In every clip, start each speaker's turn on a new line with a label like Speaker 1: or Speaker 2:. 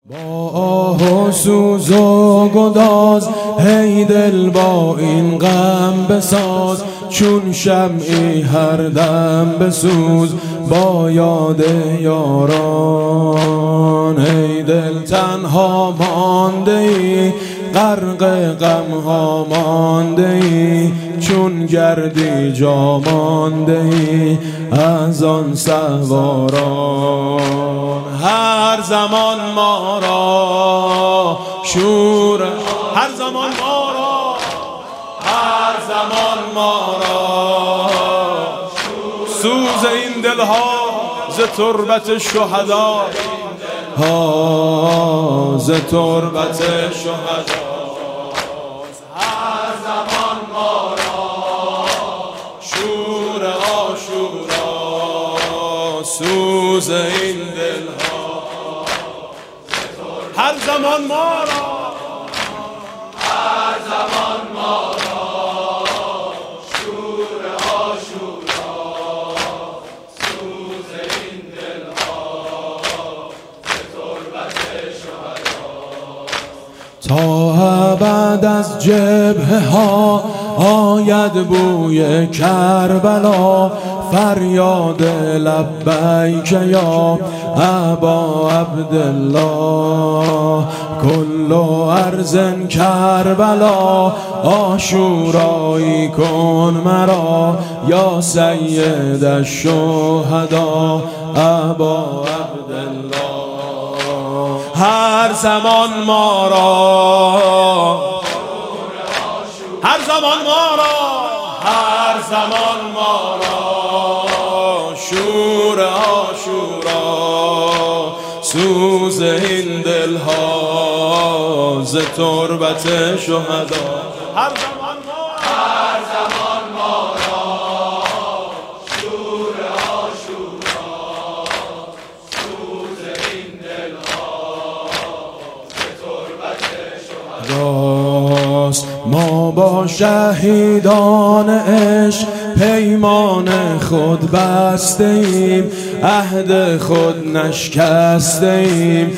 Speaker 1: با آه و سوز و گداز هی دل با این غم بساز، چون شمعی هر دم بسوز با یاد یاران. ای دل تنها مانده ای، غرق غم ها مانده ای، چون گردی جا مانده ای از آن سواران. هر زمان ما را شور، هر زمان ما را، هر زمان ما را سوز این دلها ز تربت شهدا، ز تربت شهدا. هر زمان ما را شور عاشورا، سوز این دلها. هر زمان ما را، هر زمان ما را شور عاشورا، سوز این دلها ز تربت شهدا. تا ابد از جبهه ها آید بوی کربلا، فریاد لبیک یا ابا عبدالله. کل ارض کربلا عاشورایی کن مرا، یا سید الشهدا ابا عبدالله. هر زمان ما را، هر زمان ما را، هر زمان ما را شور عاشورا، سوز این دلها ز تربت شهدا. هر زمان ما را، هر زمان ما را شور عاشورا، سوز این دلها ز تربت شهدا. ما با شهیدان عشق پیمان خود بسته ایم، عهد خود نشکسته ایم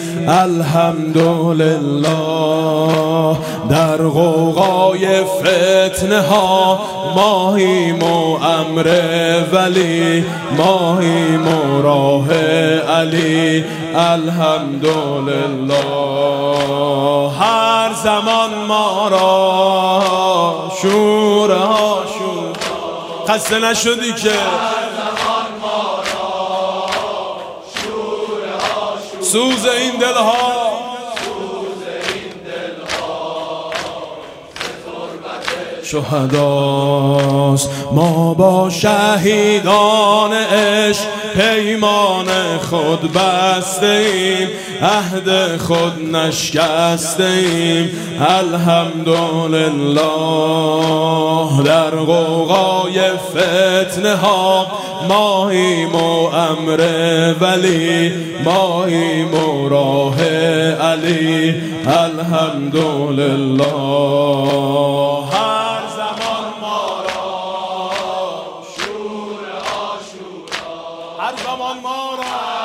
Speaker 1: الحمدلله. در غوغای فتنه ها ماهیم و امر ولی، ماهیم و راه علی الحمدلله. هر زمان ما را شور عاشورا، خسته نشدی که هر زمان ما را شور عاشورا، سوز این دلها، سوز این دلها ز تربت شهداست. ما با شهیدان عشق پیمان خود بسته ایم، عهد خود نشکسته ایم الحمدلله. در غوغای فتنه ها ماهیم و امر ولی، ماهیم و راه علی الحمدلله. هر زمان ما را شور عاشورا، هر زمان ما را